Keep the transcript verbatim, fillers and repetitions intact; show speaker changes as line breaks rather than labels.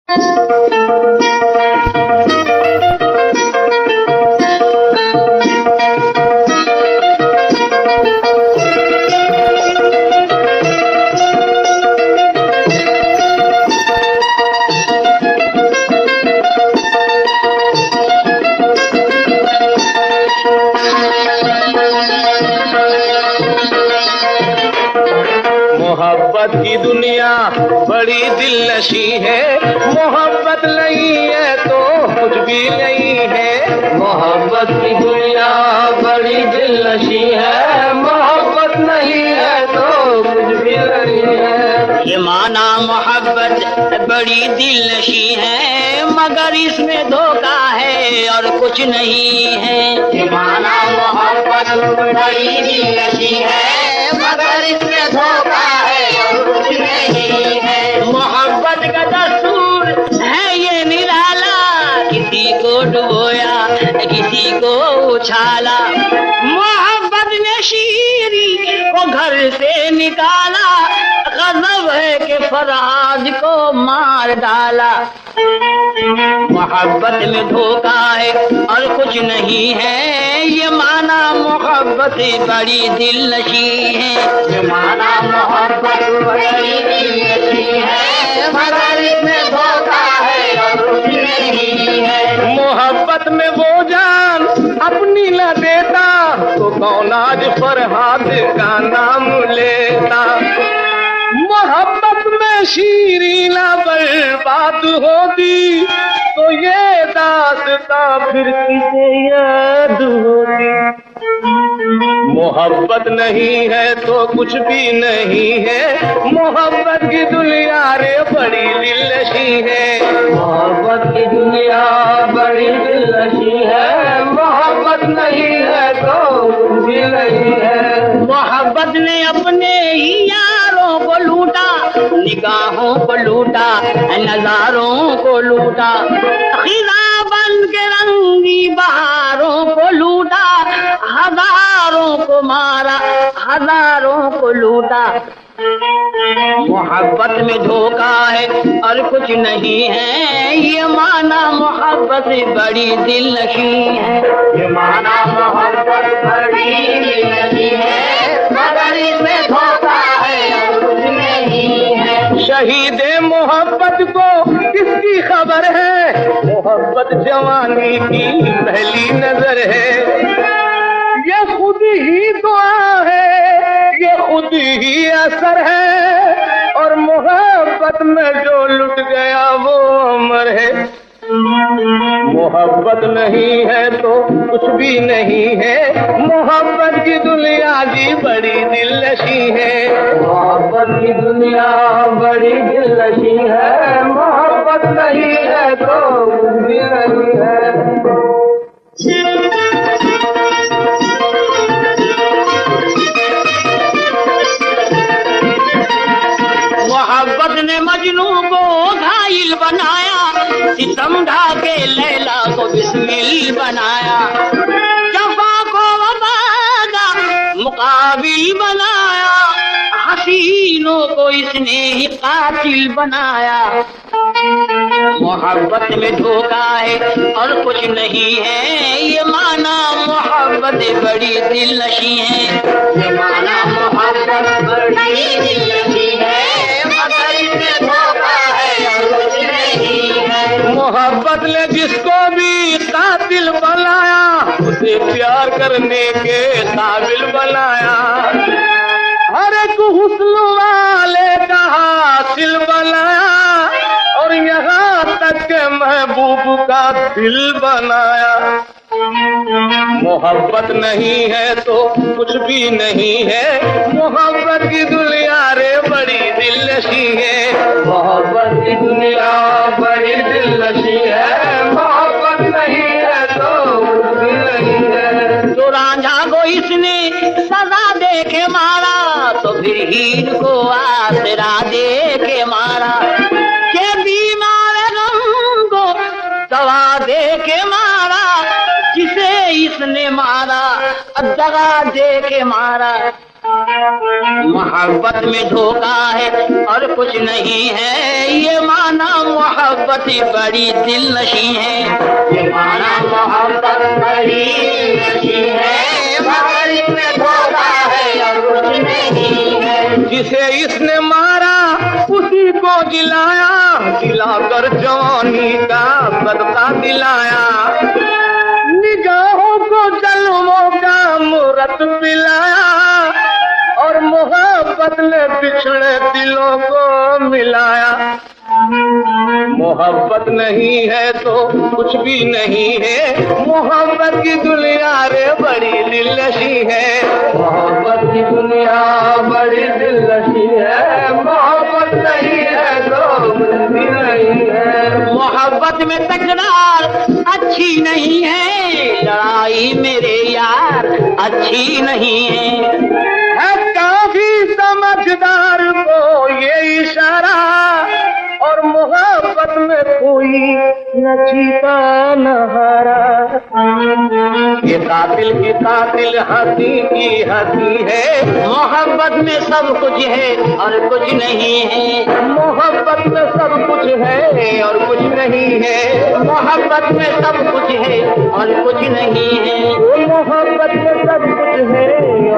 मोहब्बत की दुनिया बड़ी दिलनशी है, मोहब्बत नहीं है तो कुछ भी नहीं है। मोहब्बत की दुनिया बड़ी दिलनशी है, मोहब्बत नहीं है तो कुछ भी नहीं है।
ये माना मोहब्बत बड़ी दिलनशी है, मगर इसमें धोखा है और कुछ नहीं है।
ये माना मोहब्बत बड़ी दिलनशी है, मगर इसमें धोखा है और कुछ नहीं है।
मोहब्बत का दस्तूर है ये निराला, किसी को डुबोया किसी को उछाला। मोहब्बत ने शीरी को घर से निकाला, गजब है कि फराज को मार डाला। मोहब्बत में धोखा है और कुछ नहीं है, ये माना मोहब्बत बड़ी दिलनशी है।
ये माना मोहब्बत बड़ी दिलनशी है, मगर इसमें धोखा है और कुछ नहीं है। मोहब्बत में वो जान अपनी न देता तो कौन आज फरहाद का नाम लेता। मोहब्बत में शीरीना बर्बाद होती तो ये दास्तां फिर किसे याद होती। मोहब्बत नहीं है तो कुछ भी नहीं है, मोहब्बत की दुनिया रे बड़ी दिलनशी है। मोहब्बत की दुनिया बड़ी दिलनशी है, मोहब्बत नहीं है तो कुछ भी नहीं है।
मोहब्बत ने अपने ही यारों को लूटा, निगाहों को लूटा, नजारों को लूटा, खिज़ा बन के रंगी बहारों को लूटा, हजारों को मारा हजारों को लूटा। मोहब्बत में धोखा है और कुछ नहीं है, ये माना मोहब्बत बड़ी दिलनशी है।
ये माना मोहब्बत बड़ी दिलनशी है, मगर इसमें धोखा है और कुछ नहीं है। शहीद मोहब्बत को किसकी खबर है, मोहब्बत जवानी की पहली नजर है। ये खुद ही दुआ है, ये खुद ही असर है, और मोहब्बत में जो लुट गया वो अमर है। मोहब्बत नहीं है तो कुछ भी नहीं है, मोहब्बत की दुनिया जी बड़ी दिलनशी है। मोहब्बत की दुनिया बड़ी दिलनशी है, मोहब्बत नहीं है तो कुछ भी नहीं है।
मोहब्बत ने मजनू को घायल बनाया, सितम ढा के लैला को बिस्मिल बनाया, जफा को वफा का मुकाबिल बनाया, हसीनों को इसने ही कातिल बनाया। मोहब्बत में धोखा है और कुछ नहीं है, ये माना मोहब्बत बड़ी दिलनशी है।
ये माना मोहब्बत बड़ी दिलनशी है, मगर इसमें धोखा है और कुछ नहीं है। मोहब्बत ने जिसको भी कातिल बनाया, उसे प्यार करने के काबिल बनाया, हर एक हुस्न वाले का हासिल बनाया, और यहाँ तक के महबूब का दिल बनाया। मोहब्बत नहीं है तो कुछ भी नहीं है, मोहब्बत की दुनिया रे बड़ी दिलनशी है। मोहब्बत की दुनिया बड़ी दिलनशी है, मोहब्बत नहीं है तो कुछ भी नहीं है।
तो रांझा को इसने सजा दे के मारा, तो फिर हीर को आसरा दे के मारा, के बीमार गम को दवा दे के मारा, जिसे इसने मारा दगा दे के मारा। मोहब्बत में धोखा है और कुछ नहीं है, ये माना माना मोहब्बत बड़ी दिल नशी है,
ये माना मोहब्बत बड़ी नशी है, मगर इसमें धोखा है और कुछ नहीं है।
जिसे इसने मारा उसी को जिलाया, जिलाकर जवानी का सदका दिलाया। निगाहों को जन्मों का मूरत पिलाया और मोहब्बत ने बिछड़े दिलों को मिलाया। मोहब्बत नहीं है तो कुछ भी नहीं है, मोहब्बत की दुनिया रे बड़ी दिलनशी है।
मोहब्बत की दुनिया बड़ी दिलनशी है, मोहब्बत नहीं है तो कुछ भी नहीं है।
मोहब्बत में तकरार अच्छी नहीं है, लड़ाई मेरे यार अच्छी नहीं है।
है काफी समझदार को ये इशारा, और मोहब्बत में कोई न जीता न हारा। ये कातिल की कातिल हंसी की हंसी है,
मोहब्बत में सब कुछ है और कुछ नहीं है।
मोहब्बत में सब कुछ है और कुछ नहीं है।
मोहब्बत में सब कुछ है और कुछ नहीं है।
मोहब्बत में सब कुछ है